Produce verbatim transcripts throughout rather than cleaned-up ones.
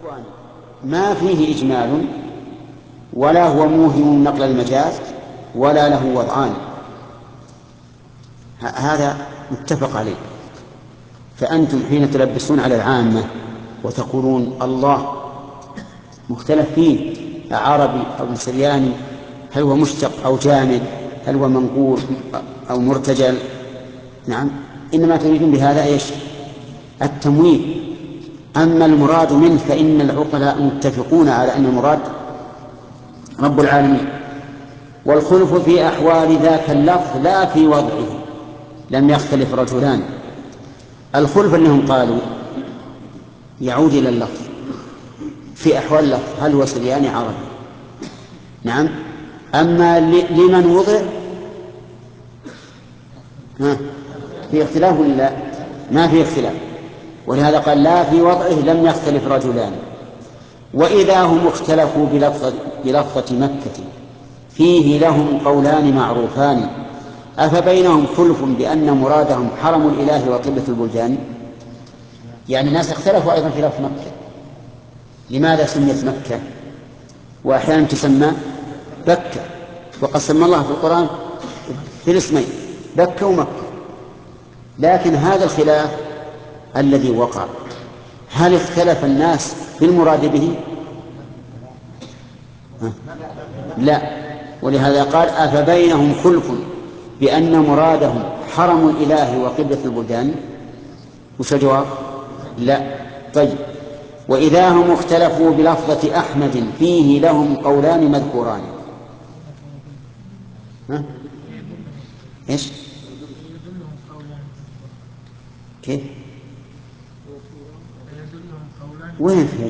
ما فيه إجمال ولا هو موهم نقل المجاز ولا له وضعان، هذا متفق عليه. فأنتم حين تلبسون على العامة وتقولون الله مختلف فيه عربي أو سرياني، هل هو مشتق أو جامد، هل هو منقول أو مرتجل، نعم، إنما تريدون بهذا إيش؟ التمويه. أما المراد منه فإن العقلاء متفقون على أن المراد رب العالمين. والخلف في أحوال ذاك اللفظ لا في وضعه، لم يختلف رجلان. الخلف أنهم قالوا يعود إلى اللفظ في أحوال اللفظ، هل هو سرياني عربي، نعم. أما لمن وضع ها في اختلاف ولا لا؟ ما في اختلاف، ولهذا قال لا في وضعه لم يختلف رجلان. وإذا هم اختلفوا بلفظة, بلفظة مكة فيه لهم قولان معروفان أفبينهم خلف بأن مرادهم حرم الإله وقبلة البلدان. يعني الناس اختلفوا أيضا في لفظ مكة، لماذا سميت مكة وأحيانا تسمى بكة، وقد سمى الله في القرآن في الاسمين بكة ومكة. لكن هذا الخلاف الذي وقع، هل اختلف الناس في المراد به؟ لا. ولهذا قال أفبينهم خلف بأن مرادهم حرم الإله وقبلة البلدان، وش الجواب؟ لا. طيب، وإذا هم اختلفوا بلفظة أحمد فيه لهم قولان مذكوران. ها؟ إيش؟ كيف؟ وين في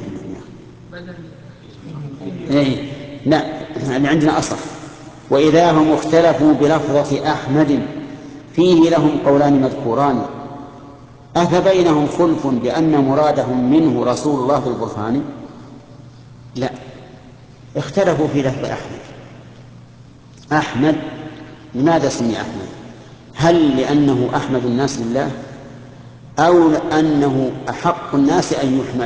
إيه؟ لا، يعني عندنا أصح. وإذا هم اختلفوا بلفظة أحمد فيه لهم قولان مذكوران أفبينهم خلف بأن مرادهم منه رسول الله بالبرهان. لا، اختلفوا في لفظ أحمد. أحمد لماذا سمي أحمد؟ هل لأنه أحمد الناس لله، أو لأنه أحق الناس أن يحمد؟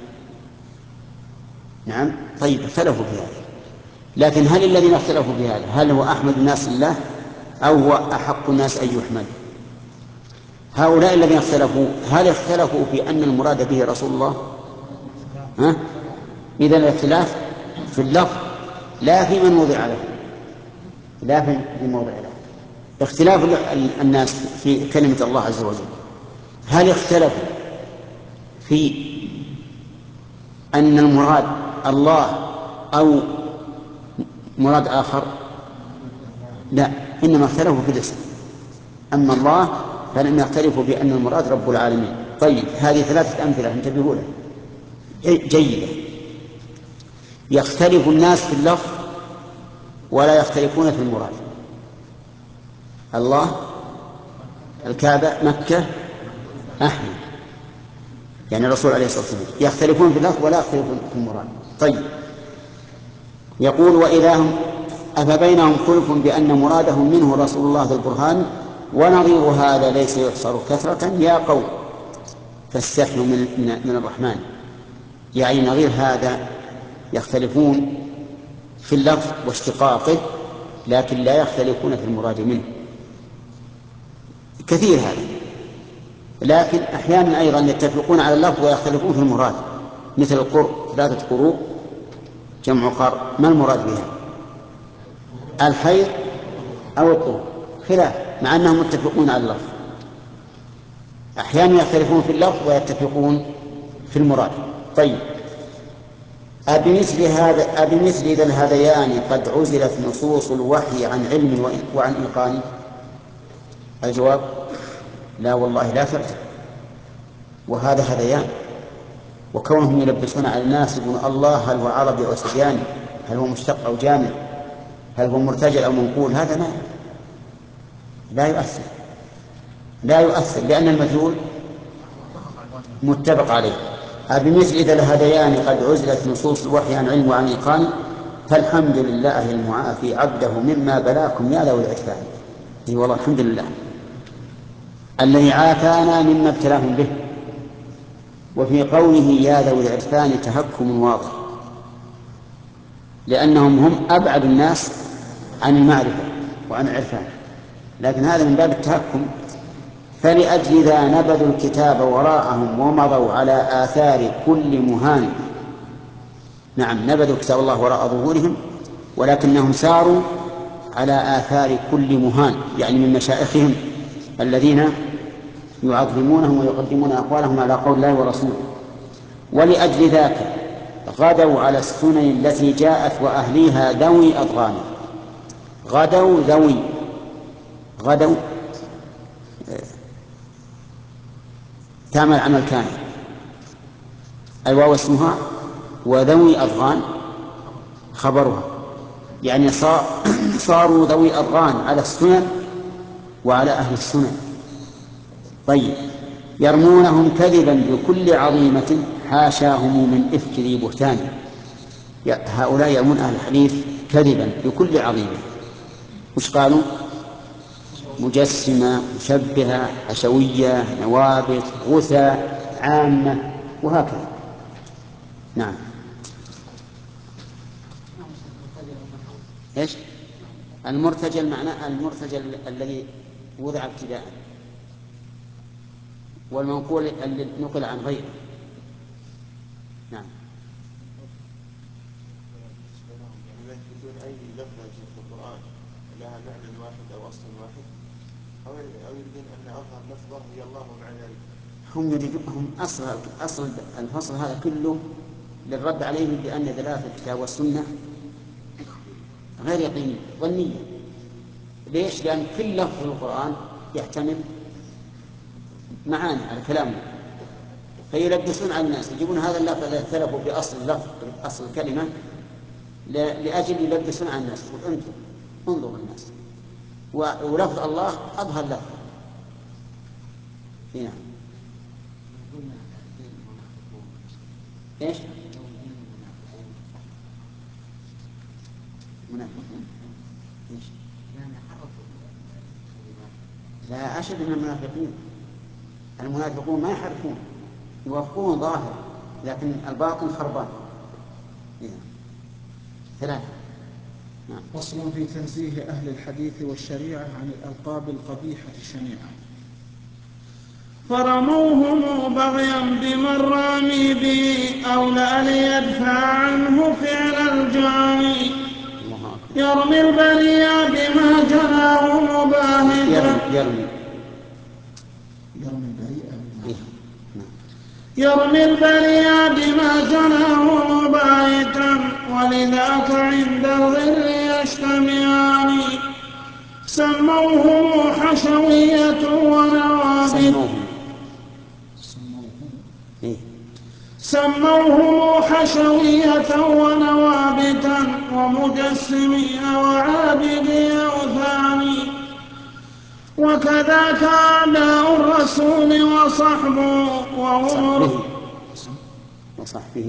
نعم. طيب، اختلفوا في هذا، لكن هل الذين اختلفوا في هذا هل هو أحمد الناس لله أو هو أحق الناس أن يحمد؟ هؤلاء الذين اختلفوا هل اختلفوا في أن المراد به رسول الله؟ ها؟ إذن الاختلاف في اللفظ لا في من وضع له، لا في موضع له. اختلاف الناس في كلمة الله عز وجل، هل اختلفوا في أن المراد الله أو مراد آخر؟ لا، إنما اختلفوا في الاسم. أما الله فلم يختلفوا بأن المراد رب العالمين. طيب، هذه ثلاثة أمثلة انتبهوا لها جيدة. يختلف الناس في اللفظ ولا يختلفون في المراد. الله، الكعبة، مكة، أحمد، يعني الرسول عليه الصلاة والسلام، يختلفون في اللفظ ولا يختلفون في المراد. طيب، يقول وإذا هم أفبينهم خلف بأن مرادهم منه رسول الله بالبرهان ونظير هذا ليس يحصر كثرة يا قوم فاستحيوا من, من, من الرحمن. يعني نظير هذا يختلفون في اللفظ واشتقاقه لكن لا يختلفون في المراد منه. كثير هذا، لكن أحيانا أيضا يتفقون على اللفظ ويختلفون في المراد، مثل القرء، ثلاثة قروء جمع قرء، ما المراد بها؟ الحيض أو الطهر، خلاف مع أنهم متفقون على اللفظ. أحيانا يختلفون في اللفظ ويتفقون في المراد. طيب، أبمثل هذا أبمثل ذا الهذيان قد عزلت نصوص الوحي عن علم وعن إيقان؟ الجواب لا والله لا ترجع. وهذا هذيان، وكونهم يلبسون على الناس يقولون الله هل هو عربي أو سرياني، هل هو مشتق أو جامع، هل هو مرتجل أو منقول، هذا ما لا يؤثر لا يؤثر لأن المجهول متفق عليه. بمثل إذا الهذيان قد عزلت نصوص الوحي عن علم وعن إيقان فالحمد لله المعافي عبده مما بلاكم يا ذوي العرفان. اي والله الحمد لله الذي عافانا مما ابتلاهم به. وفي قوله يا ذوي العرفان تهكم واضح، لأنهم هم أبعد الناس عن المعرفة وعن العرفان، لكن هذا من باب التهكم. فلأجل ذا نبذوا الكتاب وراءهم ومضوا على آثار كل مهان. نعم، نبذوا كتاب الله وراء ظهورهم، ولكنهم ساروا على آثار كل مهان، يعني من مشايخهم الذين يعظمونهم ويقدمون أقوالهم على قول الله ورسوله. ولأجل ذاك غدوا على السنن التي جاءت وأهليها ذوي أضغان. غدوا ذوي غدوا تعمل عمل كامل، الواو اسمها وذوي أضغان خبرها، يعني صاروا ذوي أضغان على السنن وعلى أهل السنن. طيب، يرمونهم كذبا بكل عظيمة حاشاهم من إفك ذي بهتان. هؤلاء يرمون أهل الحديث كذبا بكل عظيمة. وش قالوا؟ مجسمة، مشبهة، حشوية، نوابت، غثى، عامة، وهكذا. نعم. ايش المرتجل؟ معناه المرتجل الذي وضع ابتداء، والمنقول الذي نقل عن غيره. نعم. بدون أي لفظة في القرآن لها معنى واحد أو أصل واحد، أو يريدون أن أظهر لفظة هي الله مع ذلك. هم يريدون أصل أصل الفصل هذا كله للرد عليهم بأن دلالة الكتاب والسنة غير يقينية، ظنية. ليش؟ لأن كل لفظ في القرآن يحتمل معاني على كلامه، فيلبسون على الناس، يجيبون هذا اللفظ الذي اختلفوا بأصل اللفظ أصل الكلمة لأجل يلبسون على الناس. أنتم انظروا الناس، ولفظ الله أظهر لفظ. هنا ايش؟ منافقون. ايش؟ لا أشد من المنافقين. المنافقون ما يحرفون، يوافقون ظاهر، لكن الباطن خربان. ثلاثة. نعم. فصل في تنزيه أهل الحديث والشريعة عن الألقاب القبيحة الشنيعة. فرموهم بغيا بمن رامي به أولى ليدفع عنه فعل الجاني. يرمي البريا بما جناه مباهتا يرمي يرمي البريء يرمي يرمي البريا بما جناه مباهتا ولذاك عند الغر يجتمعان. سموه حشوية ونوابت سموه حشوية ونوابتا ومجسمين وعابدي أوثان. وكذاك أعداء الرسول وصحبه وهم وصحبه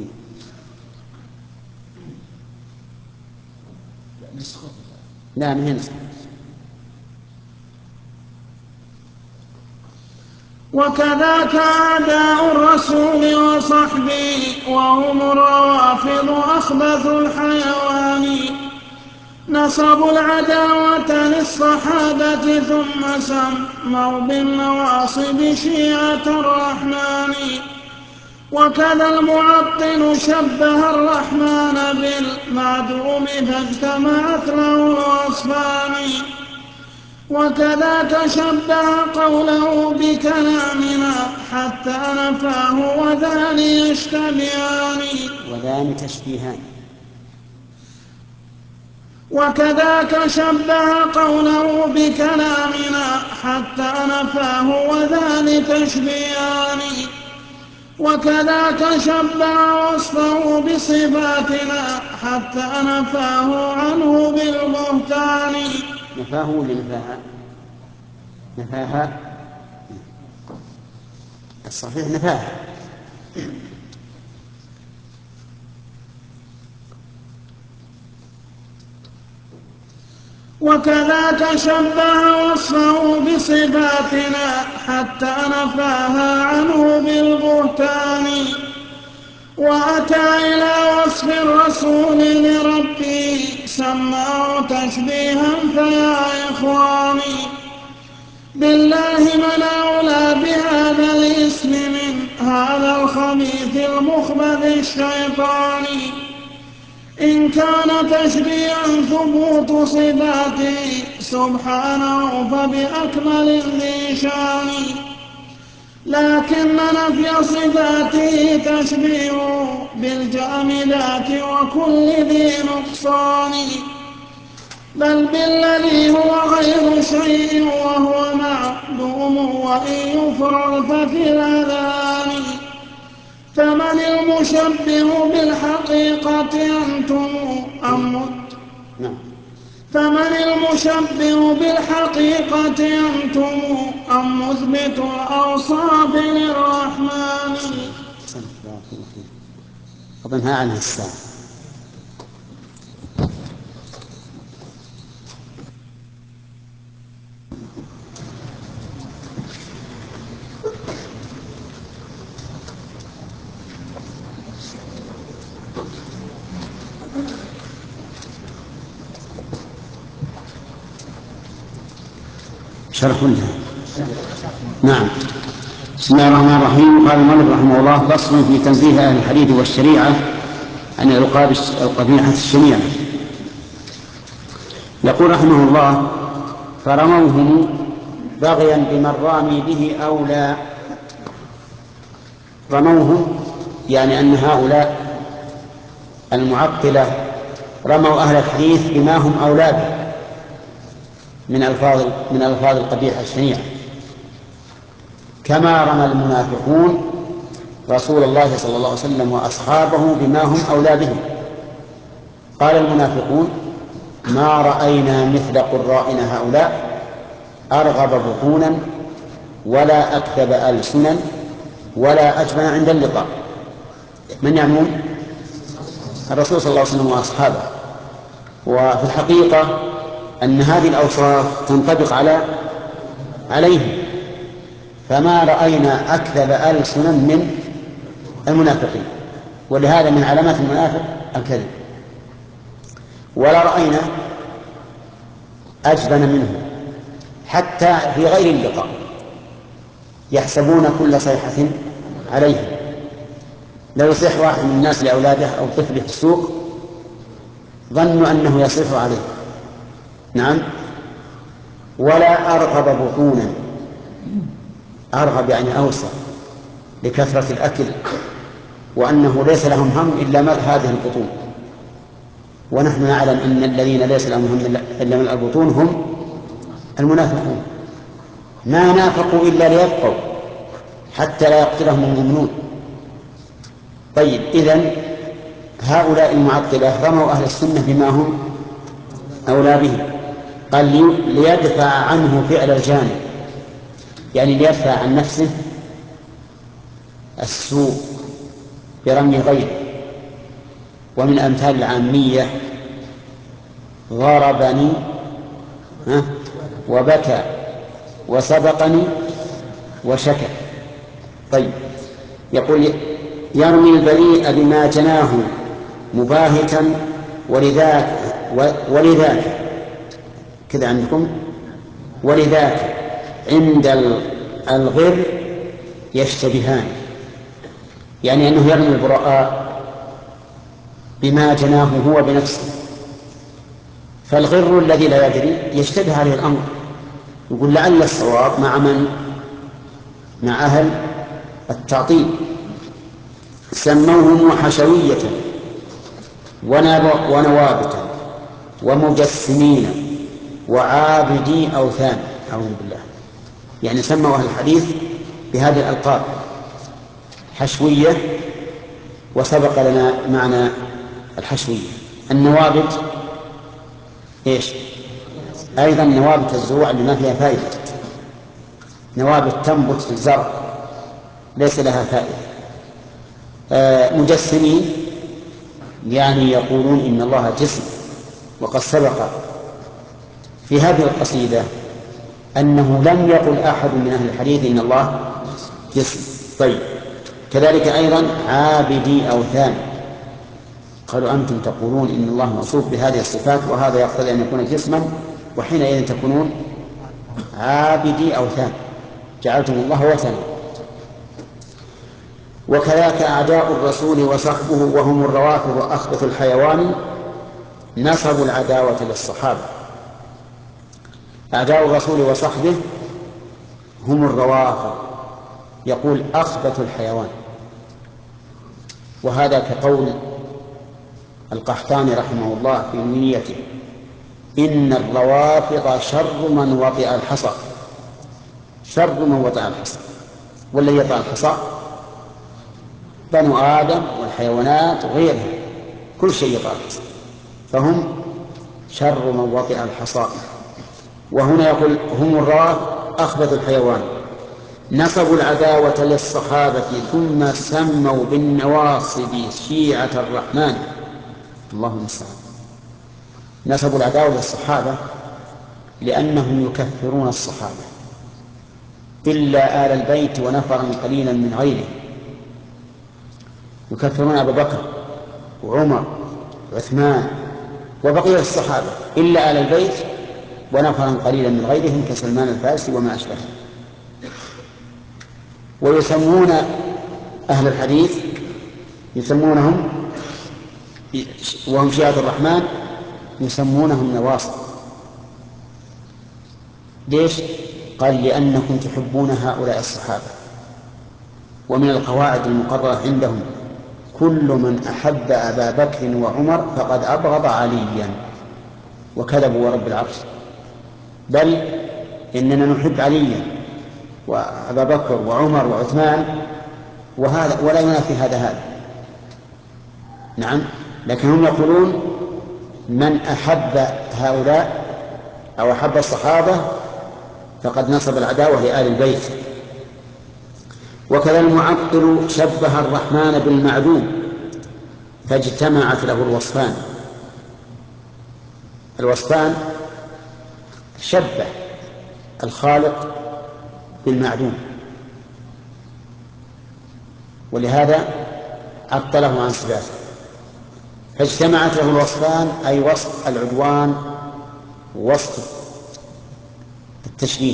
لا من هنا. وكذاك أعداء الرسول وصحبه وهم الروافض أخبث الحيوان. نصبوا العداوة للصحابة ثم سموا بالنواصب شيعة الرحمن. وكذا المعطل شبه الرحمن بالمعدوم فاجتمعت له الوصفان. وكذاك شبه قوله بكلامنا حتى نفاه وذان يشتبهان. وذان تشبيهان. وكذاك شبه قوله بكلامنا حتى نفاه وذان تشبيهان. وكذاك شبه وصفه بصفاتنا حتى نفاه عنه بالبهتان. نفاه ولا نفاها؟ نفاها الصحيح نفاها. وكذا شبه وصفه بصفاتنا حتى نفاها عنه بالبهتان، وأتى إلى وصف الرسول لربه سماه تشبيها. فيا إخواني بالله من أولى بهذا الاسم من هذا الخبيث المخبث الشيطاني؟ إن كان تشبيها ثبوت صفاته سبحانه فبأكمل ذي شان، لكن نفي صفاته تشبيه بالجامدات وكل ذي نقصان، بل بالذي هو غير شيء وهو معدوم وإن يفرغ ففي الأذهان. فمن المشبه بالحقيقة أنتم أم فمن المشبه بالحقيقة أنتم أم مثبت الأوصاف للرحمن؟ أظنها عنها الساعة. شرح لها. نعم. بسم الله الرحمن الرحيم. قال المؤلف رحمه الله: فصل في تنزيه أهل الحديث والشريعة عن الألقاب القبيحة الشنيعة. يقول رحمه الله: فرموهم بغيا بمن رامي به أولى. رموهم يعني أن هؤلاء المعطلة رموا أهل الحديث بما هم أولى به من ألفاظ من ألفاظ القبيحة الشنيعة، كما رمى المنافقون رسول الله صلى الله عليه وسلم وأصحابه بما هم أولى به. قال المنافقون: ما رأينا مثل قرائنا هؤلاء أرغب بطونا ولا أكذب ألسنا ولا أجبن عند اللقاء. من يعنون؟ الرسول صلى الله عليه وسلم وأصحابه. وفي الحقيقة أن هذه الأوصاف تنطبق على عليهم، فما رأينا أكذب ألسنا من المنافقين، ولهذا من علامات المنافق الكذب. ولا رأينا أجبن منه حتى في غير اللقاء يحسبون كل صيحة عليهم. لا يصيح واحد من الناس لأولاده أو طفله في السوق ظنوا أنه يصيح عليه. نعم. ولا أرغب بطونا، أرغب يعني أوسع لكثرة الأكل، وأنه ليس لهم هم إلا ملء هذه البطون. ونحن نعلم أن الذين ليس لهم هم إلا ملء البطون هم المنافقون، ما نافقوا إلا ليبقوا حتى لا يقتلهم المؤمنون. طيب، إذن هؤلاء المعطلة رموا أهل السنة بما هم أولى به. قال ليدفع عنه فعل الجانب، يعني ليدفع عن نفسه السوء برمي غيره. ومن أمثال العامية: ضربني وبكى وسبقني وشكى. طيب، يقول: يرمي البريء بما جناه مباهتا ولذاك ولذاك كذا عندكم ولذاك عند الغر يشتبهان، يعني أنه يرمي البراء بما جناه هو بنفسه، فالغر الذي لا يدري يشتبه عليه الأمر، يقول لعل الصواب مع من؟ مع أهل التعطيل. سموهم حشوية ونوابتا ومجسمين وعابدي أوثان، أعوذ بالله. يعني سموا أهل الحديث بهذه الألقاب: حشوية، وسبق لنا معنى الحشوية. النوابت إيش؟ أيضا نوابت الزروع اللي ما فيها فائدة، نوابت تنبت في الزرع ليس لها فائدة. آه مجسمين يعني يقولون إن الله جسم، وقد سبق في هذه القصيدة أنه لم يقل أحد من أهل الحديث إن الله جسم. طيب، كذلك أيضا عابدي أوثان، قالوا أنتم تقولون إن الله موصوف بهذه الصفات وهذا يقتضي أن يكون جسما، وحينئذ تكونون عابدي أوثان، جعلتم الله وثنا. وكذاك أعداء الرسول وصحبه وهم الروافض وأخبث الحيوان نصبوا العداوة للصحابة. أعداء الرسول وصحبه هم الروافض، يقول أخبث الحيوان، وهذا كقول القحطاني رحمه الله في نيته: إن الروافض شر من وطئ الحصى. شر من وطئ الحصى، والذي يطأ الحصى بنو آدم والحيوانات وغيرها، كل شيء يطأ الحصى، فهم شر من وطئ الحصى. وهنا يقول هم الروافض أخبث الحيوان نصبوا العداوة للصحابة ثم سموا بالنواصب شيعة الرحمن. اللهم المستعان. نصبوا العداوة للصحابة لأنهم يكفرون الصحابة إلا آل البيت ونفرا قليلا من غيرهم. يكفرون أبا بكر وعمر وعثمان وبقية الصحابة إلا آل البيت ونفرا قليلا من غيرهم كسلمان الفارسي وما أشبهه. ويسمون أهل الحديث يسمونهم وهم شيعة الرحمن يسمونهم نواصب. ليش؟ قال لأنكم تحبون هؤلاء الصحابة. ومن القواعد المقررة عندهم كل من أحب أبا بكر وعمر فقد أبغض عليا، وكذبوا ورب العرش، بل إننا نحب عليا وأبا بكر وعمر وعثمان، وهذا ولا ينافي هذا هذا. نعم، لكن هم يقولون من أحب هؤلاء أو أحب الصحابة فقد نصب العداوة لآل البيت. وكذا المعطل شبه الرحمن بالمعدوم فاجتمعت له الوصفان. الوصفان شبه الخالق بالمعدوم، ولهذا عطله عن صفاته. فاجتمعت له الوصفان أي وصف العدوان ووصف التشبيه،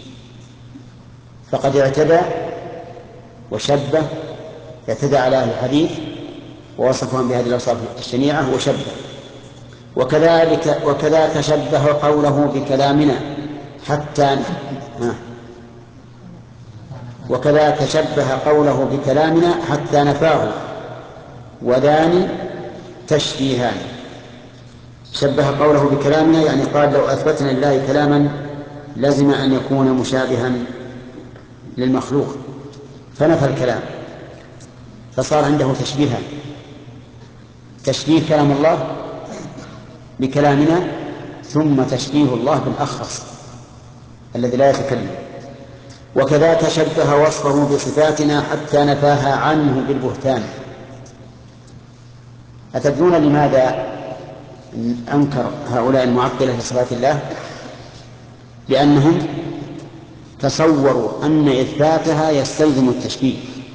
فقد اعتدى وشبه، اعتدى على أهل الحديث ووصفهم بهذه الأوصاف الشنيعة وشبه. وكذلك وكذاك شبه قوله بكلامنا حتى وكذاك شبه قوله بكلامنا حتى نفاه، وذان تشبيهان. شبه قوله بكلامنا يعني قال لو أثبتنا لله كلاما لازم أن يكون مشابها للمخلوق، فنفى الكلام فصار عنده تشبيها، تشبيه كلام الله بكلامنا ثم تشبيه الله بالأخرس الذي لا يتكلم. وكذاك شبه وصفه بصفاتنا حتى نفاها عنه بالبهتان. أتدرون لماذا أنكر هؤلاء المعطلة لصفات الله؟ لأنهم تصوروا أن إثباتها يستلزم التشبيه،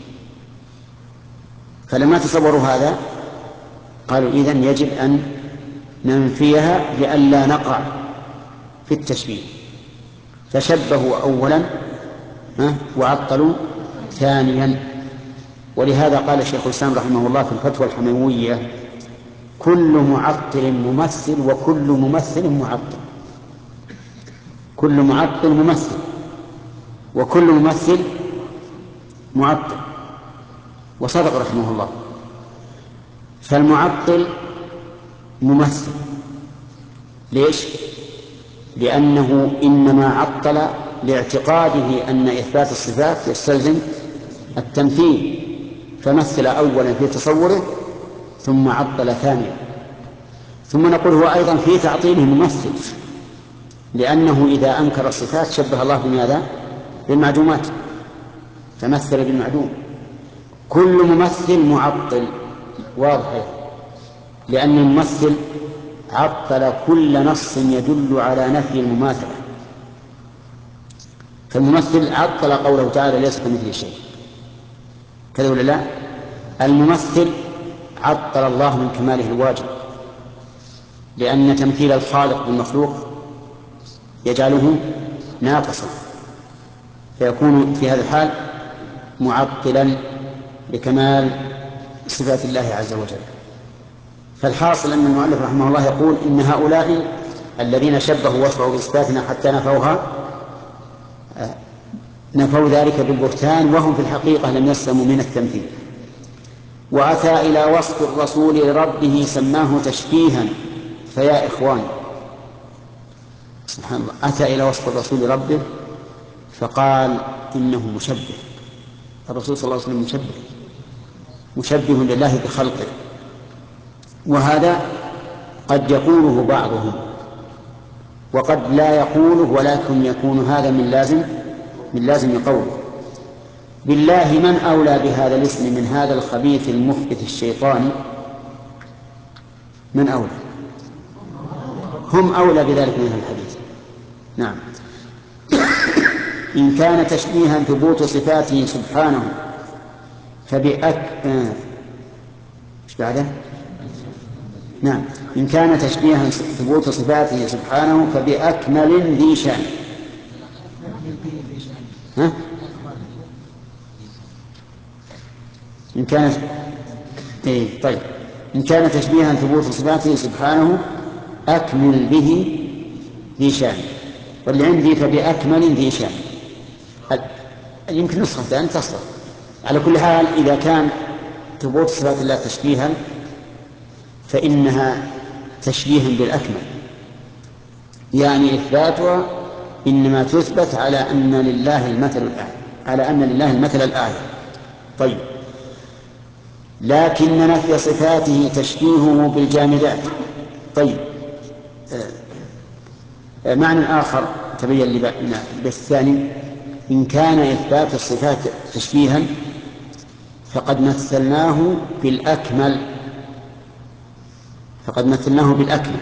فلما تصوروا هذا قالوا إذن يجب أن ننفيها لئلا نقع في التشبيه، فشبهوا أولا وعطلوا ثانيا. ولهذا قال شيخ الإسلام رحمه الله في الفتوى الحموية: كل معطل ممثل وكل ممثل معطل. كل معطل ممثل وكل ممثل معطل. وصدق رحمه الله. فالمعطل ممثل. ليش؟ لأنه إنما عطل لاعتقاده أن إثبات الصفات يستلزم التمثيل، فمثل أولا في تصوره ثم عطل ثانيا. ثم نقول هو أيضا في تعطيله ممثل، لأنه إذا أنكر الصفات شبه الله بماذا؟ بالمعدومات، فمثل بالمعدوم. كل ممثل معطل، واضح، لأن الممثل عطل كل نص يدل على نفي المماثلة. فالممثل عطل قوله تعالى ليس كمثله شيء، كذا ولا لا؟ الممثل عطل الله من كماله الواجب، لأن تمثيل الخالق بالمخلوق يجعله ناقصا، فيكون في هذا الحال معطلا لكمال صفات الله عز وجل. فالحاصل أن المؤلف رحمه الله يقول إن هؤلاء الذين شبهوا وصفوا بصفاتنا حتى نفوها نفوا ذلك بالبهتان، وهم في الحقيقة لم يسلموا من التمثيل. وأتى إلى وصف الرسول لربه سماه تشبيها، فيا إخوان سبحان الله، أتى إلى وصف الرسول لربه فقال إنه مشبه. الرسول صلى الله عليه وسلم مشبه مشبه لله بخلقه، وهذا قد يقوله بعضهم وقد لا يقوله، ولكن يكون هذا من لازم من لازم قوله. بالله من أولى بهذا الاسم من هذا الخبيث المخبث الشيطاني؟ من أولى؟ هم أولى بذلك من هذا الحديث. نعم. إن كان تشبيها ثبوت صفاته سبحانه فبأك آه. إيش بعده؟ نعم. إن كان تشبيها ثبوت صفاته سبحانه فبأكمل ذي شان. ها؟ إن كان إيه طيب إن كان تشبيها ثبوت صفاته سبحانه أكمل به ذي شان، واللي عندي فبأكمل ذي شان. يمكن نسختان تصلح. على كل حال إذا كان ثبوت صفات الله تشبيها فإنها تشبيها بالأكمل، يعني إثباتها إنما تثبت على أن لله المثل الأعلى على أن لله المثل الأعلى. طيب، لكن نفي صفاته تشبيهه بالجامدات. طيب، آه معنى آخر تبين لي بالثاني: إن كان إثبات الصفات تشبيها فقد مثلناه بالأكمل فقد مثلناه بالأكمل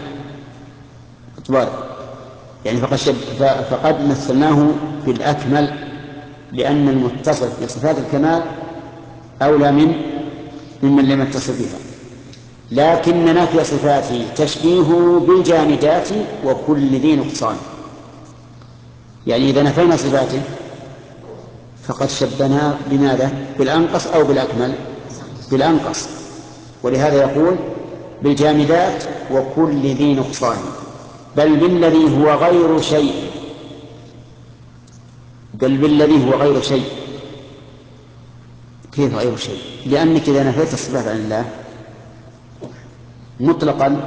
يعني فقد, فقد مثلناه بالأكمل، لأن المتصف بصفات الكمال أولى من ممن لم يتصف بها. لكن نفي صفاته تشبيهه بالجامدات وكل ذي نقصان، يعني إذا نفينا صفاته فقد شبهناه بماذا؟ بالأنقص أو بالأكمل؟ بالأنقص. ولهذا يقول بالجامدات وكل ذي نقصان، بل بالذي هو غير شيء بل بالذي هو غير شيء. كيف غير شيء؟ لأنك إذا نفيت الصفات عن الله مطلقا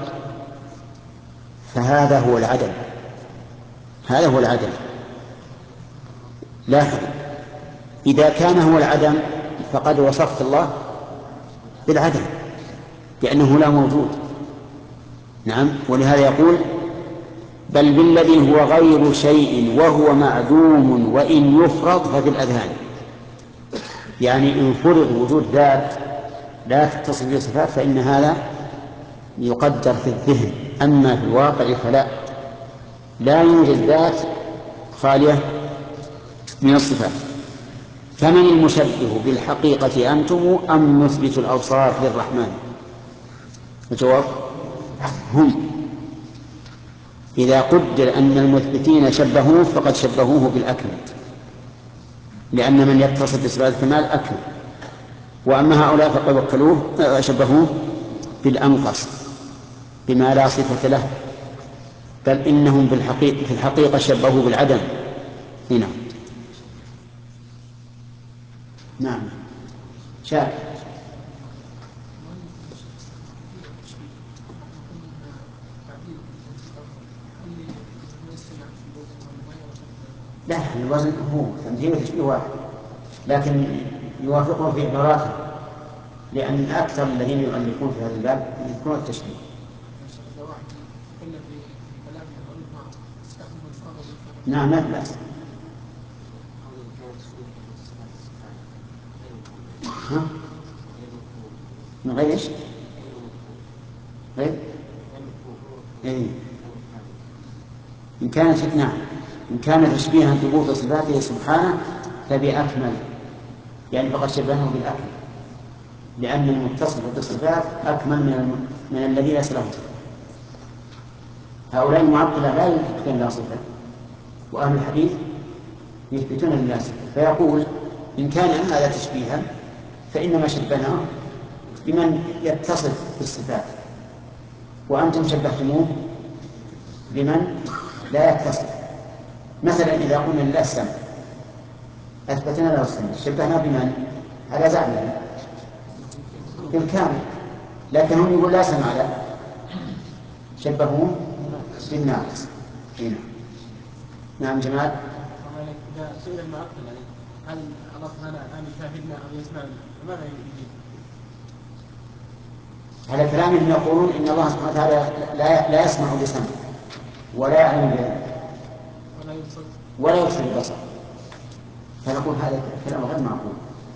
فهذا هو العدم هذا هو العدم لاحظ، إذا كان هو العدم فقد وصفت الله بالعدم لأنه لا موجود. نعم. ولهذا يقول بل بالذي هو غير شيء وهو معدوم وإن يفرض ففي الأذهان، يعني إن فرض وجود ذات لا تتصف بصفات فإن هذا يقدر في الذهن، أما في الواقع فلا لا يوجد ذات خالية من الصفات. فمن المشبه بالحقيقة أنتم أم مثبت الأوصاف للرحمن؟ الجواب هم. إذا قدر أن المثبتين شبهوه فقد شبهوه بالأكمل، لأن من يتصف بصفات الكمال أكمل، وأما هؤلاء فقد وكلوه شبهوه بالأنقص بما لا صفة له، بل إنهم بالحقيقة في الحقيقة شبهوه بالعدم. هنا نعم شاك. لا، الوزن هو تمثيل وتشبيه واحد، لكن يوافقه في عباراته، لأن أكثر الذين يؤلفون في هذا الباب يذكرون التشبيه. نعم لا بأس. ها؟ من غير ايش؟ غير إيه؟ إن كانت نعم إن كان تشبيها ثبوت صفاته سبحانه فبأكمل، يعني فقد شبهه بالأكمل، لأن المتصف بالصفات أكمل من من الذي ليس له صفة. هؤلاء المعطلة لا يثبتون له صفة، وأهل الحديث يثبتون لله صفة، فيقول إن كان هذا تشبيها فإنما شبهناه بمن يتصف بالصفات، وأنتم شبهتموه بمن لا يتصف. مثلا إذا قلنا لله السمع أثبتنا له السمع، شبهنا بمن على زعمه بالكامل، لكن هم يقول لا سمع له، شبهوه بالناقص. هنا نعم جمال. إذا سئل المعطل هل الله تعالى الآن يشاهدنا أو يسمعنا فماذا يجيب؟ على كلامهم يقولون إن الله سبحانه وتعالى لا لا يسمع بسمع ولا يعلم بعلم ولا يبصر ولا يبصر ببصر، فنقول هذا كلام غير معقول،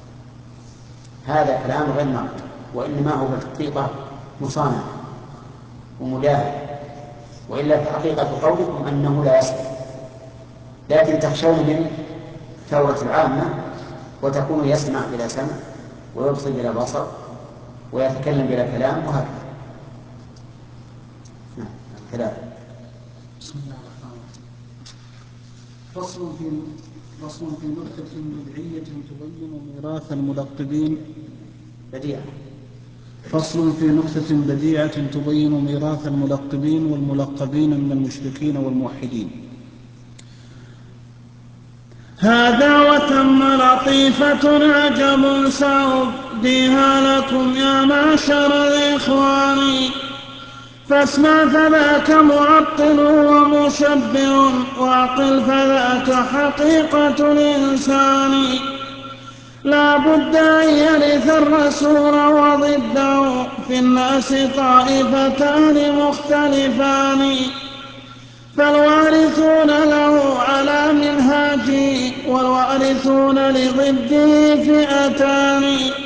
هذا كلام غير معقول، وإنما هو بالحقيقة مصانع ومداهن، وإلا في حقيقة قولكم أنه لا يسمع، لكن تخشون من ثورة العامة وتكون يسمع بلا سمع ويبصر بلا بصر ويتكلم بلا كلام وهكذا. ثلاثة. بسم الله الرحمن الرحيم. فصل في فصل في نكتة بدعية تبين ميراث الملقبين. بديعة. فصل في نكتة بديعة تبين ميراث الملقبين والملقبين من المشركين والموحدين. هذا وثم لطيفة عجب سأبديها لكم يا معشر الإخوان، فاسمع فذاك معطل ومشبه، واعقل فذاك حقيقة الإنسان. لا بد أن يرث الرسول وضده في الناس طائفتان مختلفان، فالوارثون له على منهاجه والوارثون لضده فئتان،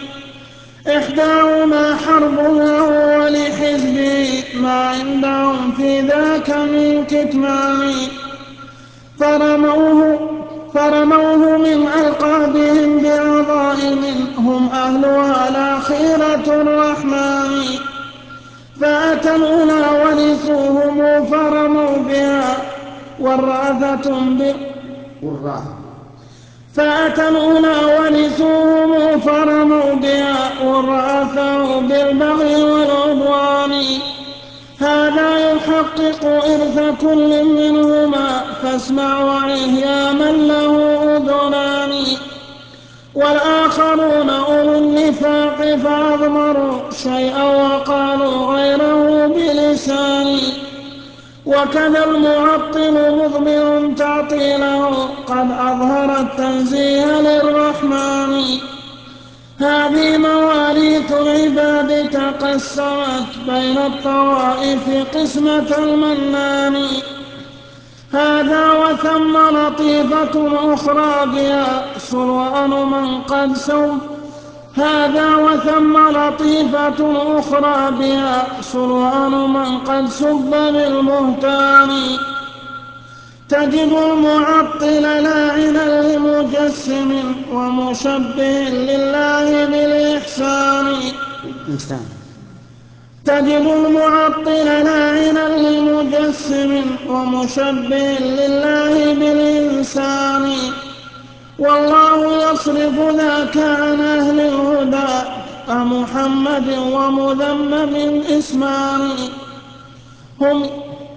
إحداهما حرب له ولحزبه ما عندهم في ذاك من كتمان، فرموه, فرموه من ألقابهم بعظائم هم أهلها الأخيرة الرحمن، فأتى الأولى ورثوهم فرموا بها والرأفة فأتى الأولى ورثوهم فرموا بها والرأفة بالبغي والعدوان، هذا يحقق إرث كل منهما فاسمع وعيه يا من له أذنان، والآخرون أولو النفاق فأضمروا شيئا وقالوا غيره بلسان، وكذا المعطل مضمر تعطيله قد أظهر التنزيه للرحمن. هذه مواريث العباد تقسمت بين الطوائف قسمة المنان، هذا وثم لطيفة أخرى بها سرعان من قد سب هذا وثم لطيفة أخرى بها سرعان من قد سب بالبهتان، تجد المعطل لاعنا لمجسم ومشبه لله بالإحسان، تجد المعطل لاعنا لمجسم ومشبه لله بالإنسان، والله يصرف ذاك عن أهل الهدى كمحمد ومذمم اسمان هم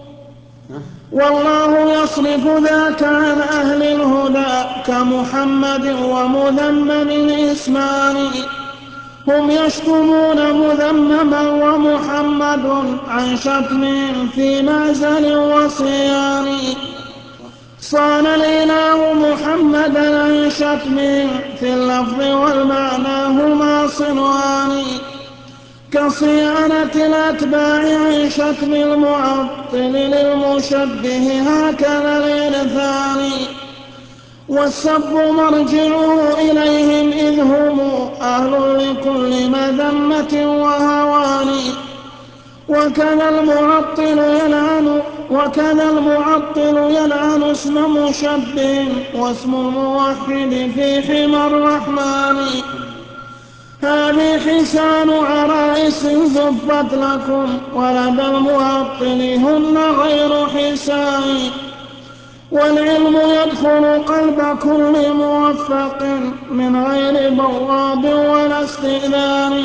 والله يصرف ذاك عن أهل الهدى كمحمد ومذمم اسمان، هم يشتمون مذمما ومحمد عن شتم في معزل وصيان، صان الإله محمدا عن شتم في اللفظ والمعنى هما صنوان، كصيانة الأتباع عن شتم المعطل للمشبه هكذا الإرثان، والسب مرجعه إليهم إذ هم أهل لكل مذمة وهوان، وكذا المعطل يلعن وكذا المعطل يلعن اسم مشبه واسم الموحد في حمى الرحمن. هذه حسان عرائس زبت لكم ولدى المعطل هن غير حسان. والعلم يدخل قلب كل موفق من غير بواب ولا استئذان.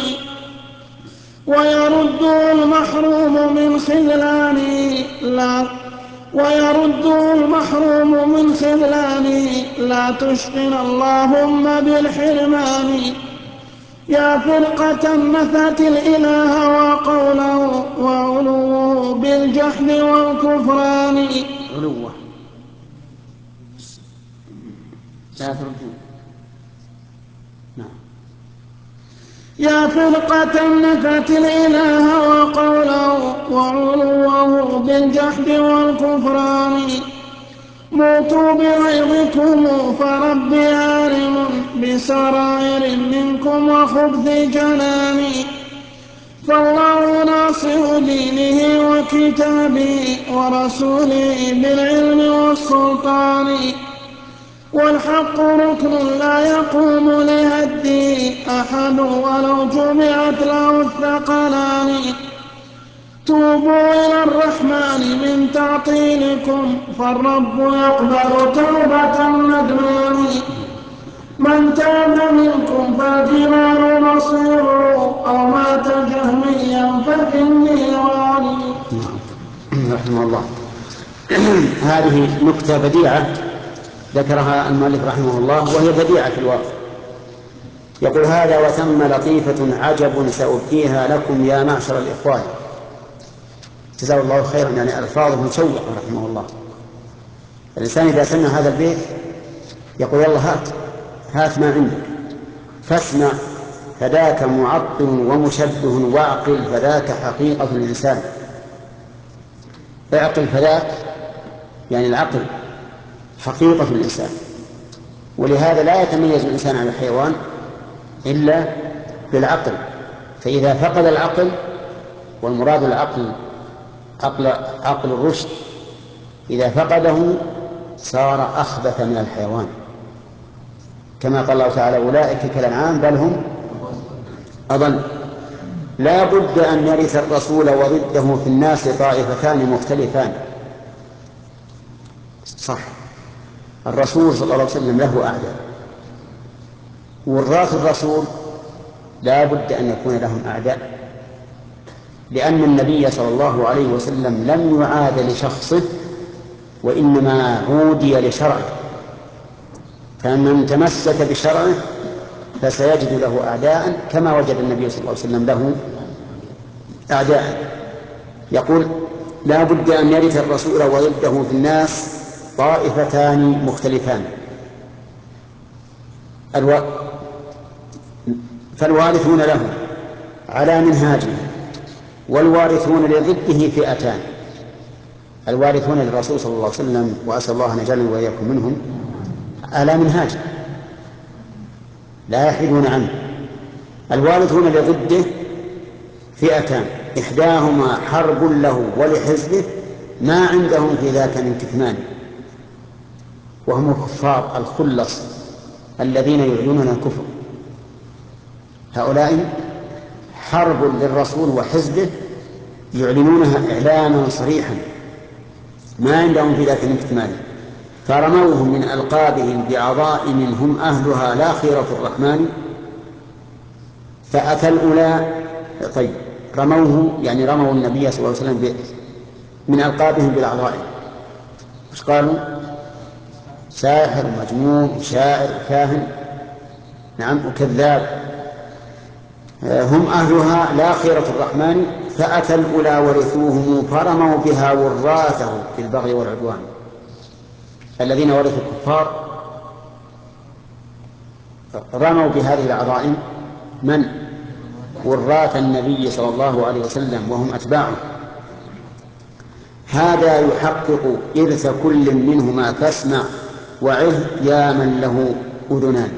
ويرد المحروم من خذلان لا ويرد المحروم من خذلان لا تشقنا اللهم بالحرمان. يا فرقة نفت الإله وقوله وعلوه بالجحد والكفران. علوه نعم. يا فرقة نفت الإله وقوله وعلوه بالجحد والكفران. موتوا بغيظكم فربي عالم بسرائر منكم وخبث جنان. فالله ناصر دينه وكتابه ورسوله بالعلم والسلطان. والحق ركن لا يقوم لهده أحد ولو جمعت له الثقلان. توبوا إلى الرحمن من تعطيلكم فالرب يقبل توبة الندمان. من تاب منكم فالجنان مصيره أو مات جهميا ففي النيران. رحمه الله. هذه نكتة بديعة ذكرها المؤلف رحمه الله وهي بديعة في الواقع. يقول: هذا وثم لطيفة عجب سأبكيها لكم يا معشر الإخوان. جزاه الله خيرا، يعني ألفاظه مشوقة رحمه الله. الإنسان إذا سمع هذا البيت يقول: يلا هات هات ما عندك فاسمع، فذاك معطل ومشبه، واعقل فذاك حقيقة الإنسان. اعقل فذاك يعني العقل حقيقة الإنسان. ولهذا لا يتميز الإنسان عن الحيوان إلا بالعقل. فإذا فقد العقل، والمراد العقل عقل, عقل الرشد، إذا فقده صار أخبث من الحيوان، كما قال الله تعالى: أولئك كالأنعام بل هم أضل. لا بد أن يرث الرسول وضده في الناس طائفتان مختلفان. صح، الرسول صلى الله عليه وسلم له أعداء، وراث الرسول لا بد أن يكون لهم أعداء، لأن النبي صلى الله عليه وسلم لم يعاد لشخصه وإنما عودي لشرعه، فمن تمسك بشرعه فسيجد له أعداء كما وجد النبي صلى الله عليه وسلم له أعداء. يقول: لا بد أن يرث الرسول وضده في الناس طائفتان مختلفان. الو... فالوارثون له على منهاجه، والوارثون لضده فئتان. الوارثون للرسول صلى الله عليه وسلم، وأسأل الله أن يجعلني وإياكم منهم، على منهاجه لا يحيدون عنه. الوارثون لضده فئتان، إحداهما حرب له ولحزبه ما عندهم في ذاك من كتمان، وهم الكفار الخلص الذين يعلنون الكفر. هؤلاء حرب للرسول وحزبه يعلنونها إعلانا صريحا، ما عندهم في ذاك من كتمان، فرموهم من ألقابهم بعظائم هم أهلها لا خيرة الرحمن. فأتى الأولى طيب رموه يعني رموا النبي صلى الله عليه وسلم من ألقابهم بالعظائم. مش قالوا؟ ساحر، مجنون، شاعر، كاهن، نعم، وكذاب. هم أهلها لا خيرة الرحمن. فأتى الأولى ورثوهم فرموا بها وراثه في البغي والعدوان. الذين ورثوا الكفار رموا بهذه العظائم من؟ وراث النبي صلى الله عليه وسلم وهم أتباعه. هذا يحقق إرث كل منهما فاسمع وعظ يا من له أذنان.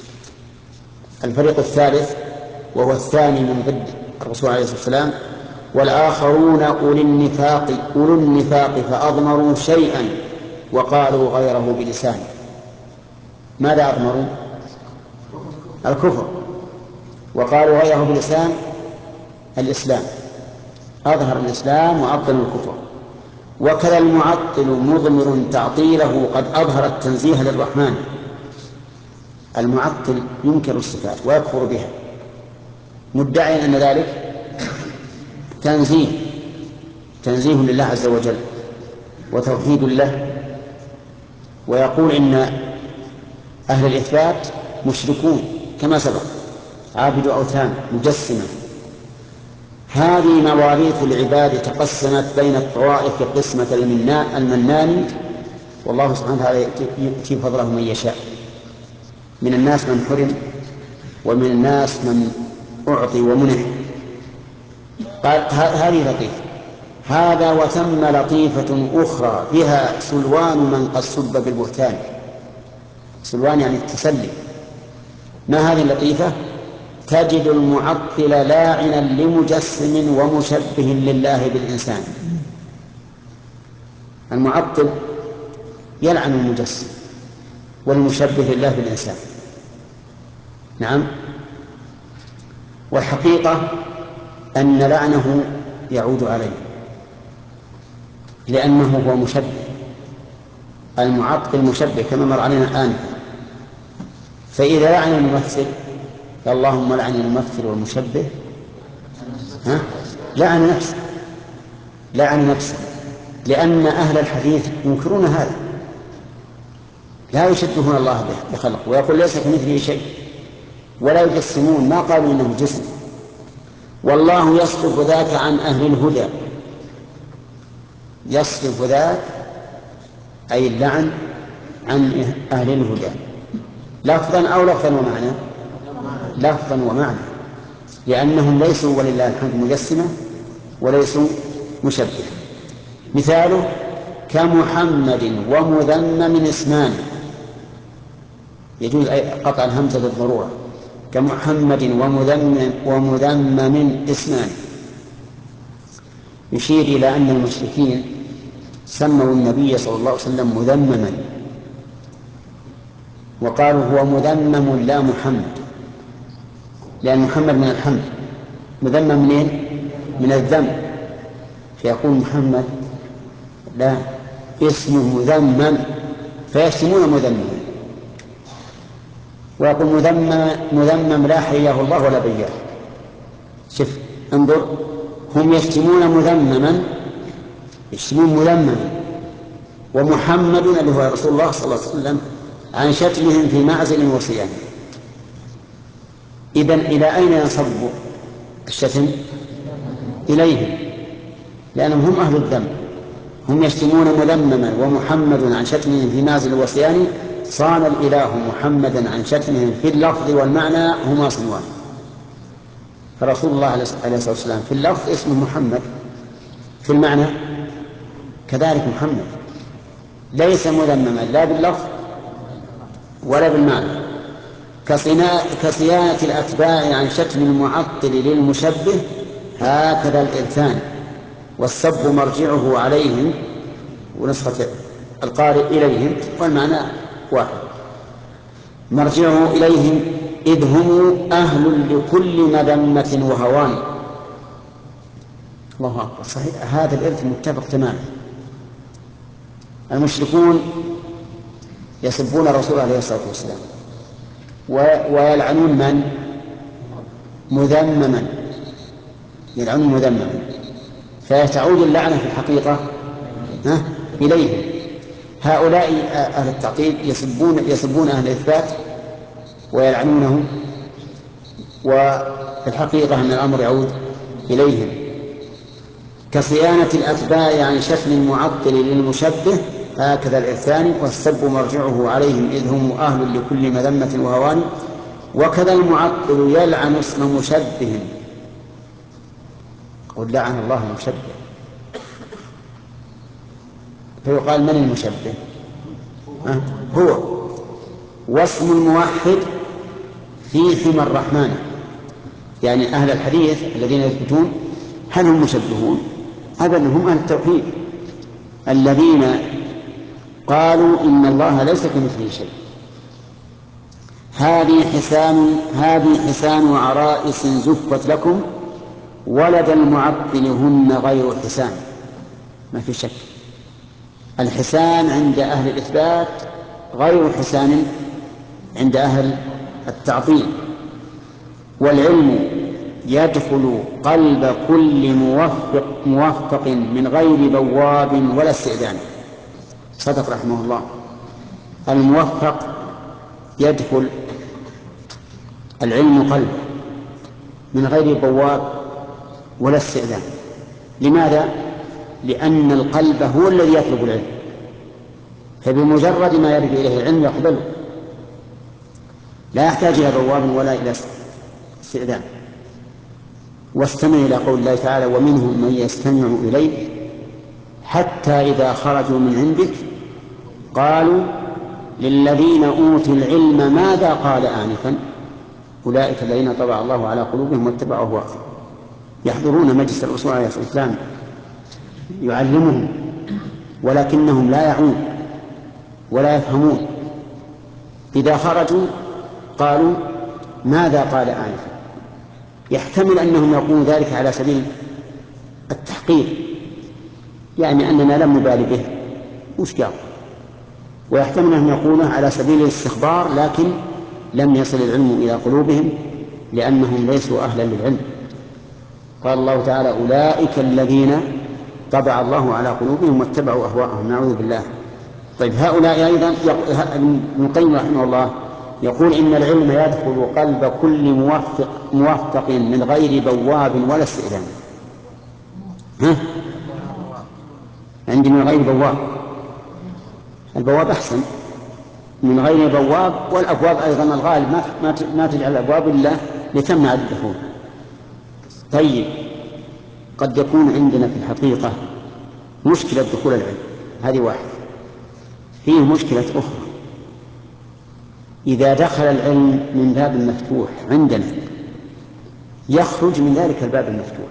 الفريق الثالث وهو الثاني من ضد الرسول عليه الصلاة والسلام والآخرون أولي النفاق أولو النفاق فأضمروا شيئا وقالوا غيره بلسان. ماذا أضمروا؟ الكفر. وقالوا غيره بلسان الإسلام، أظهر الإسلام وأبطل الكفر. وكذا المعطل مضمر تعطيله قد أظهر التنزيه للرحمن. المعطل ينكر الصفات ويكفر بها مدعيا أن ذلك تنزيه تنزيه لله عز وجل وتوحيد له، ويقول إن أهل الإثبات مشركون كما سبق، عابد أوثان مجسمة. هذه مواريث العباد تقسمت بين الطوائف قسمة المنان، والله سبحانه وتعالى يؤتي فضله من يشاء. من الناس من حرم ومن الناس من أعطي ومنح. قال هذه لطيفة. هذا وثم لطيفة أخرى بها سلوان من قد سب بالبهتان. سلوان يعني التسلي. ما هذه اللطيفة؟ تجد المعطل لاعنا لمجسم ومشبه لله بالإنسان. المعطل يلعن المجسم والمشبه لله بالإنسان. نعم. والحقيقة أن لعنه يعود عليه لأنه هو مشبه. المعطل مشبه كما مر علينا الآن. فإذا لعن الممثل اللهم لعن الممثل والمشبه ها؟ لعن نفسه لعن نفسه لأن أهل الحديث ينكرون هذا، لا يشبهون الله بخلقه ويقول ليس كمثله شيء، ولا يجسمون، ما قالوا إنه جسم. والله يصرف ذاك عن أهل الهدى. يصرف ذاك أي اللعن عن أهل الهدى لفظا أو لفظا ومعنى لفظا ومعنى، لأنهم ليسوا ولله الحمد مجسمة وليسوا مشبهة. مثاله كمحمد ومذمم اسمان، يجوز قطع الهمزة للضرورة. كمحمد ومذمم ومذمم اسمان، يشير إلى أن المشركين سموا النبي صلى الله عليه وسلم مذمما، وقالوا هو مذمم لا محمد، لأن محمد من الحمد، مذمم منين؟ من الذم. فيقول محمد لا، اسمه مذمم، فيشتمون مذمما. ويقول مذمم مذمم لا حياه الله ولا بياه. شوف انظر، هم يشتمون مذمما يشتمون مذمما، ومحمد اللي هو رسول الله صلى الله عليه وسلم عن شتمهم في معزل وصيام. إذن إلى أين ينصب الشتم؟ إليهم، لأنهم هم أهل الذنب. هم يشتمون مذمما ومحمد عن شتمهم في معزل وصيام، صان الإله محمدا عن شتمهم في اللفظ والمعنى هما صنوان. فرسول الله عليه الصلاة والسلام في اللفظ اسمه محمد، في المعنى كذلك محمد، ليس مذمما لا باللفظ ولا بالمعنى. كصيانة الأتباع عن شتم المعطل للمشبه هكذا الإرثان، والسب مرجعه عليهم، ونسخة القارئ إليهم، والمعنى واحد، مرجعه إليهم إذ هم أهل لكل مذمة وهوان. الله أكبر، صحيح هذا الإرث متفق تماما. المشركون يسبون الرسول عليه الصلاة والسلام ويلعنون من؟ مذمما، يلعنون مذمما، فيتعود اللعنة في الحقيقة ها؟ إليهم. هؤلاء أهل التعطيل يسبون يسبون أهل الإثبات ويلعنونهم، وفي الحقيقة أن الأمر يعود إليهم. كصيانة الأتباع عن شتم المعطل للمشبه هكذا الإرثان، والسب مرجعه عليهم إذ هم أهل لكل مذمة وهوان. وكذا المعطل يلعن اسم مشبه، قل لعن الله المشبه، فيقال من المشبه؟ أه؟ هو. واسم الموحد في حمى الرحمن، يعني أهل الحديث الذين يثبتون هل هم مشبهون؟ أبدا، هم أهل التوحيد الذين قالوا إن الله ليس كمثله شيء. هذه حسان هذه حسان وعرائس زفت لكم ولد المعطل هن غير حسان. ما في شك، الحسان عند أهل الإثبات غير حسان عند أهل التعطيل. والعلم يدخل قلب كل موفق موفق من غير بواب ولا استئذان. صدق رحمه الله. الموفق يدخل العلم قلبه من غير بواب ولا استئذان. لماذا؟ لأن القلب هو الذي يطلب العلم، فبمجرد ما يرد إليه العلم يقبله، لا يحتاج إلى بواب ولا إلى استئذان. واستمع إلى قول الله تعالى: ومنهم من يستمع إليك حتى إذا خرجوا من عندك قالوا للذين أوتوا العلم ماذا قال آنفا أولئك الذين طبع الله على قلوبهم واتبعوا أهواءهم. يحضرون مجلس الرسول عليه الصلاة والسلام يعلمهم ولكنهم لا يعون ولا يفهمون. إذا خرجوا قالوا ماذا قال آنفا. يحتمل أنهم يقولون ذلك على سبيل التحقير، يعني أننا لم نبالي به وش قال، ويحتمل أن يقولون على سبيل الاستخبار، لكن لم يصل العلم إلى قلوبهم لأنهم ليسوا أهلا للعلم. قال الله تعالى: أولئك الذين طبع الله على قلوبهم واتبعوا أهواءهم. نعوذ بالله. طيب، هؤلاء أيضا ابن القيم رحمه الله يقول إن العلم يدخل قلب كل موفق موفق من غير بواب ولا استئذان. ها؟ عندي من غير بواب. البواب أحسن من غير بواب، والأبواب أيضا الغالب ما ما تجعل الأبواب إلا لتمنع الدخول. طيب، قد يكون عندنا في الحقيقة مشكلة دخول العلم، هذه واحدة. فيه مشكلة أخرى: إذا دخل العلم من باب مفتوح عندنا يخرج من ذلك الباب المفتوح،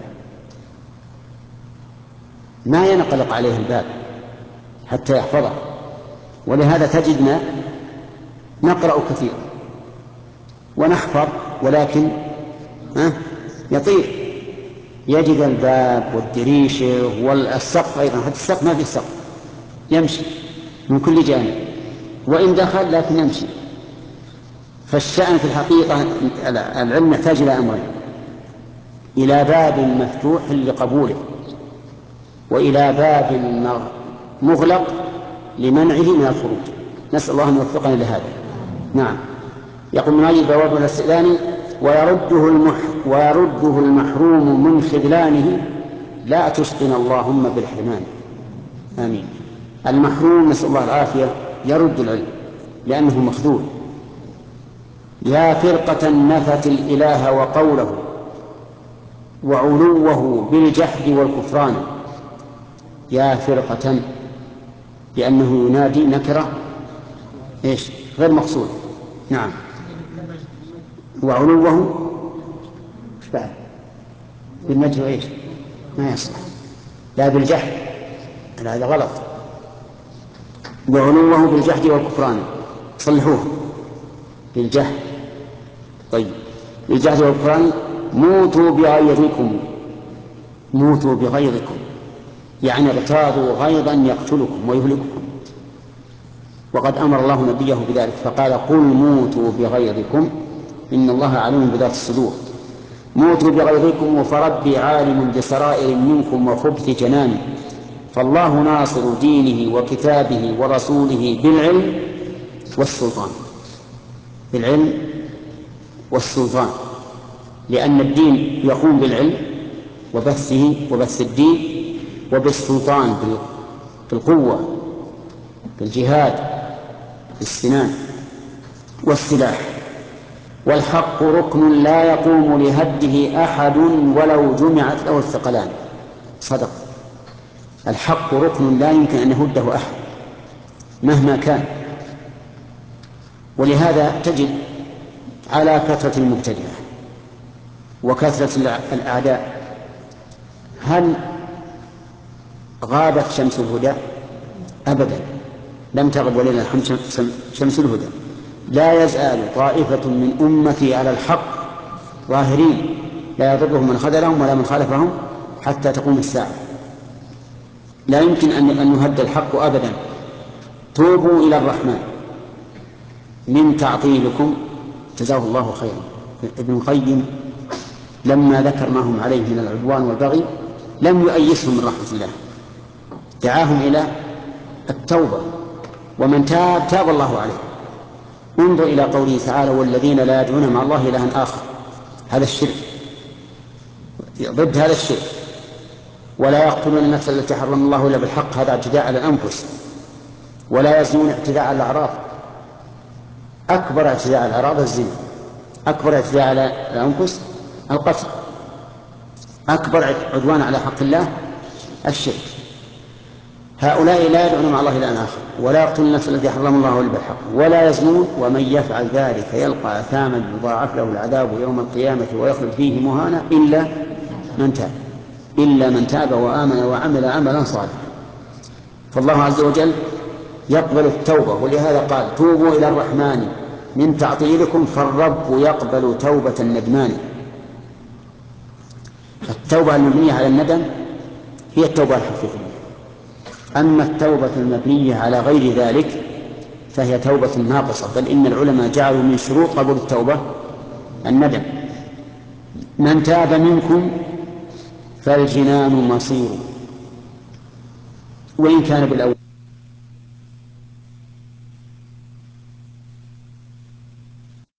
ما ينقلق عليه الباب حتى يحفظه. ولهذا تجدنا نقرأ كثير ونحفظ، ولكن ها يطير، يجد الباب والدريشة والسقف أيضا، حتى السقف ما في سقف، يمشي من كل جانب، وإن دخل لكن يمشي. فالشأن في الحقيقة العلم يحتاج إلى أمرين: إلى باب مفتوح لقبوله، وإلى باب مغلق لمنعه من الخروج. نسأل الله أن يوفقنا لهذا. نعم. يقول: من أي بواب الاستئذان ويرده, المح ويرده المحروم من خذلانه لا تشقنا اللهم بالحرمان. آمين. المحروم نسأل الله العافية يرد العلم لأنه مخذول. يا فرقة نفت الإله وقوله وعلوه بالجحد والكفران. يا فرقة، لأنه ينادي نكرة إيش غير مقصود. نعم. وعلوه إيش بعد؟ بالمجد إيش ما يصلح. لا بالجحد، هذا غلط. وعلوه بالجحد والكفران، صلحوه بالجحد. طيب، بالجحد والكفران. موتوا بغيظكم، موتوا بغيظكم يعني اغتاظوا غيظا يقتلكم ويهلككم. وقد أمر الله نبيه بذلك فقال: قل موتوا بغيظكم إن الله عليم بذات الصدور. موتوا بغيظكم فربي عالم بسرائر منكم وخبث جنان. فالله ناصر دينه وكتابه ورسوله بالعلم والسلطان. بالعلم والسلطان، لأن الدين يقوم بالعلم وبثه وبث الدين، وبالسلطان بالقوة، بالجهاد، بالسنان والسلاح. والحق ركن لا يقوم لهده أحد ولو جمعت له الثقلان. صدق. الحق ركن لا يمكن أن يهده أحد مهما كان. ولهذا تجد على كثرة المبتدعة وكثرة الأعداء هل غابت شمس الهدى؟ أبدا، لم تغب ولله الحمد شمس الهدى. لا يزال طائفة من أمتي على الحق ظاهرين لا يضرهم من خذلهم ولا من خالفهم حتى تقوم الساعة. لا يمكن أن يهد الحق أبدا. توبوا إلى الرحمن من تعطيلكم، جزاه الله خيرا. ابن القيم لما ذكر ما هم عليه من العدوان والبغي لم يؤيسهم من رحمة الله، دعاهم إلى التوبة، ومن تاب تاب الله عليه. انظر إلى قوله تعالى: والذين لا يدعون مع الله إلها آخر، هذا الشرك، ضد هذا الشرك. ولا يقتلون النفس التي حرم الله إلا بالحق، هذا اعتداء على الأنفس. ولا يزنون، اعتداء على الأعراض. أكبر اعتداء على الأعراض الزنا، أكبر اعتداء على الأنفس القتل، أكبر عدوان على حق الله الشرك. هؤلاء لا يدعون مع الله إلها آخر، ولا يقتلون النفس التي حرم الله إلا بالحق، ولا يزنون، ومن يفعل ذلك يلقى أثاما يضاعف له العذاب يوم القيامة ويخلد فيه مهانا إلا من تاب إلا من تاب وآمن وعمل عملا صالحا. فالله عز وجل يقبل التوبة، ولهذا قال: توبوا إلى الرحمن من تعطيلكم فالرب يقبل توبة الندمان. التوبة المبنية على الندم هي التوبة الحقيقية. أما التوبة المبنية على غير ذلك فهي توبة ناقصة، بل إن العلماء جعلوا من شروط قبول التوبة الندم. من تاب منكم فالجنان مصير وإن كان بالأول.